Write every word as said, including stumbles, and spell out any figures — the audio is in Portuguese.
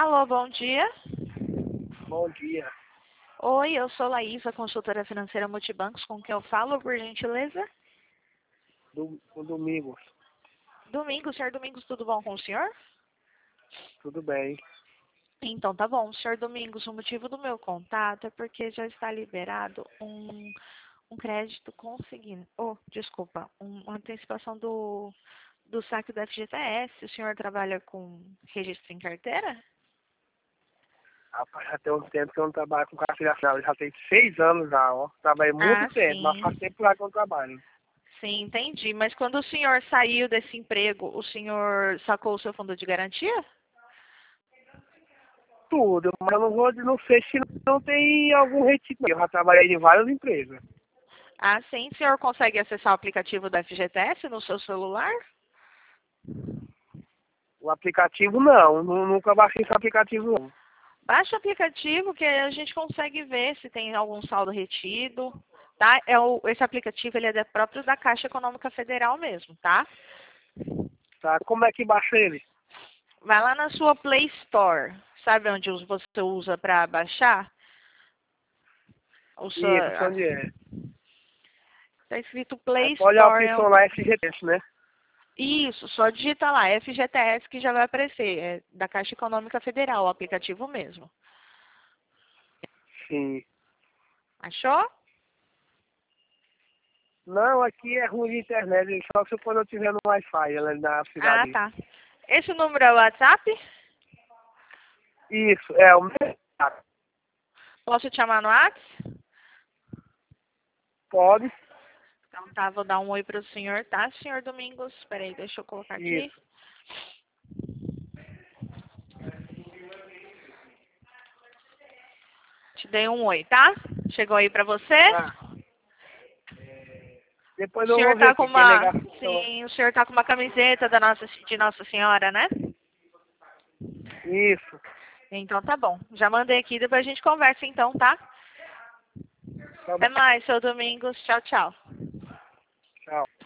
Alô, bom dia. Bom dia. Oi, eu sou Laísa, consultora financeira Multibancos, com quem eu falo, por gentileza? Do, do Domingos. Domingos, senhor Domingos, tudo bom com o senhor? Tudo bem. Então, tá bom. Senhor Domingos, o motivo do meu contato é porque já está liberado um, um crédito consignado. Oh, desculpa, um- uma antecipação do, do saque do F G T S. O senhor trabalha com registro em carteira? Rapaz, já tem um tempo que eu não trabalho com carteira assinada. Já tem seis anos já, ó. Trabalhei muito Ah, tempo, mas sim. faz tempo lá que eu não trabalho. Sim, entendi. Mas quando o senhor saiu desse emprego, o senhor sacou o seu fundo de garantia? Tudo, mas eu não vou, não sei se não tem algum retiro. Eu já trabalhei em várias empresas. Ah, sim. O senhor consegue acessar o aplicativo da F G T S no seu celular? O aplicativo não, nu- nunca baixei esse aplicativo não. Baixa o aplicativo que a gente consegue ver se tem algum saldo retido, tá? É o, esse aplicativo ele é da- próprio da Caixa Econômica Federal mesmo, tá? Tá? Como é que baixa ele? Vai lá na sua Play Store. Sabe onde us- você usa para baixar? O seu, Isso, sei onde é. tá escrito Aí Play pode a Store. É um- opção lá F G T S, né? Isso, só digita lá, F G T S que já vai aparecer. É da Caixa Econômica Federal, o aplicativo mesmo. Sim. Achou? Não, aqui é ruim de internet, só se quando eu tiver no Wi-Fi, ela é na Ah, cidade. tá. Esse número é o WhatsApp? Isso, é o meu. Posso te chamar no WhatsApp? Pode. Então tá, vou dar um oi pro senhor, tá, senhor Domingos? Peraí, deixa eu colocar aqui. Isso. Te dei um oi, tá? Chegou aí pra você? Tá. O Depois eu senhor vou ver tá com aqui, que é uma. legal. Sim, o senhor tá com uma camiseta da nossa, de Nossa Senhora, né? Isso. Então tá bom. Já mandei aqui, depois a gente conversa então, tá? Tá Até bom. mais, seu Domingos. Tchau, tchau. Tchau.